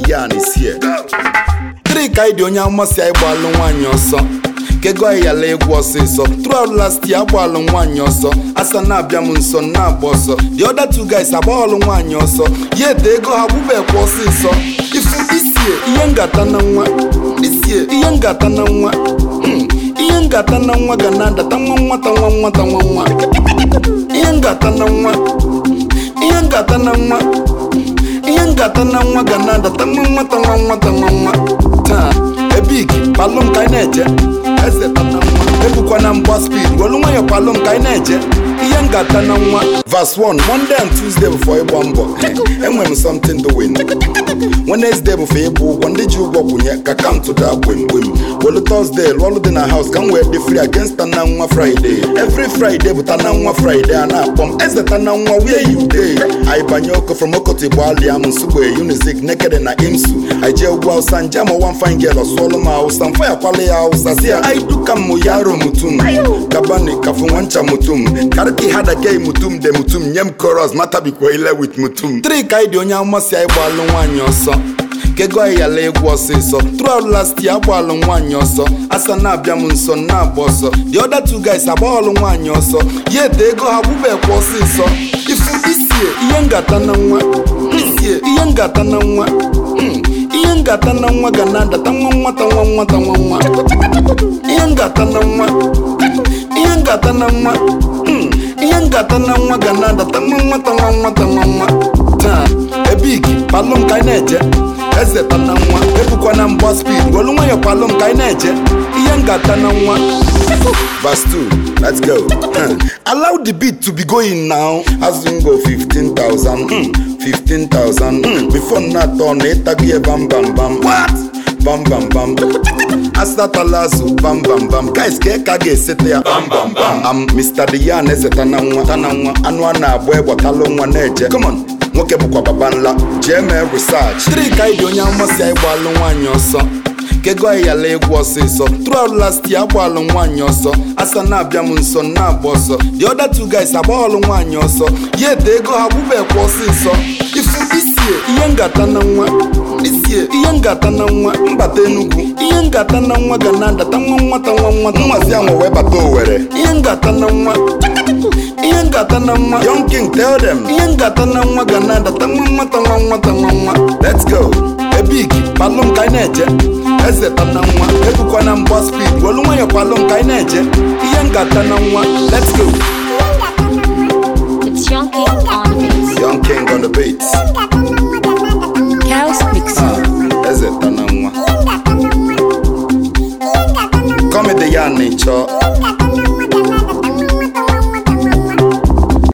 Yan is here. Three kaidi onye amasi ai gbalu nwanyi ọsọ. Kego ai yala egwu ọsịsọ. Throughout last year gbalu nwanyi ọsọ. Asa na abịa m nso na agba ọsọ. The other two guys agbalu nwanyi ọsọ. Yete ego ha bubekwa ọsịsọ. Ifu isie ihe ngata na nwa. Isie ihe ngata na nwa. Ihe ngata na nwa ga na-adata nwa nwata nwa nwata nwa nwa. Ihe ngata na nwa. Ihe ngata na nwa. Ihe ngata na nwa ga na-adata nwa nwata nwa nwata nwa nwa. Taa ebig palum ka ị na-eje eze tata nwa ebukwa na mgba speed wolu nwayọ palum ka ị na-eje ihe ngata na nwa. Verse 1 Monday and Tuesday before ịgba mbọ enwe m something doing. Wednesday before ịbụ ụgwọ ndị ji ụgwọ kwụnye ka kaụntụ daa gbemgbem. Wolu Thursday lụọ ọrụ dị na house ka m wee dị free against tana nwa Friday. Every Friday bụ tana nwa Friday a na-akpọ m eze tana nwa where you dey. Anyị banye oko from Okoti Igbo alia m nsugbe Unizik naked na Imsu. Anyị jee ugwu Hausa nje ma one fine girl ọsụọlụ m Hausa mfọ ya kwale ya Hausa si ya anyị duka m yaro mutum kabani kafu nwancha mutum kariki hada gay mutum de mutum nyem chorus mata bikwa ile with mutum. Three kaidi onye amasi ai gbalu nwanyi ọsọ. Kego ai yala egwu ọsịsọ. Throughout last year gbalu nwanyi ọsọ. Asa na abịa m nso na agba ọsọ. The other two guys agbalu nwanyi ọsọ. Yete ego ha bubekwa ọsịsọ. Ifu isie ihe ngata na nwa. Isie ihe ngata na nwa. Ihe ngata na nwa ga na-adata nwa nwata nwa nwata nwa nwa. Ihe ngata na nwa. Ihe ngata na nwa. Ihe ngata na nwa ga na-adata nwa nwata nwa nwata nwa nwa. Taa ebig palum ka ị na-eje eze tana nwa ebukwa na mgba speed wolu nwayọ palum ka ị na-eje ihe ngata na nwa. Verse 2 let's go. Allow the beat to be going now. As we go 15,000 15,000 before not on it again bam bam bam. What? Bam bam bam. Asatalazu bam bam bam. Guys ke kage sete ya bam bam bam. I'm Mr. Diane eze tana nwa anu ana abụ egbo talo nwa na-eje. Come on. Nwoke bụkwa baba nla jee mee research. Three kaidi onye amasi ai gbalu nwanyi ọsọ. Kego ai yala egwu ọsịsọ. Throughout last year gbalu nwanyi ọsọ. Asa na abịa m nso na agba ọsọ. The other two guys agbalu nwanyi ọsọ. Yete ego ha bubekwa ọsịsọ. Ifu isie ihe ngata na nwa. Isie ihe ngata na nwa mbata Enugu. Ihe ngata na nwa ga na-adata nwa nwata nwa nwata nwazi ahụ wee bata Owerri. Ihe ngata na nwa. Ihe ngata na nwa. Young King tell them. Ihe ngata na nwa ga na-adata nwa nwata nwa nwata nwa nwa. Let's go. Ebig palum ka ị na-eje eze tana nwa ebukwa na mgba speed wolu nwayọ palum ka ị na-eje ihe ngata na nwa. Let's go. It's Young King on the beats. Young King on the beats. Chaos mixing. Eze tana nwa. Comedy ya nature.